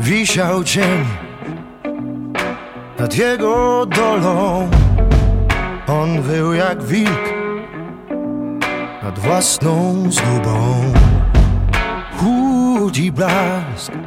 Wisiał cień nad jego dolą. On wył jak wilk nad własną zgubą. Chłód i blask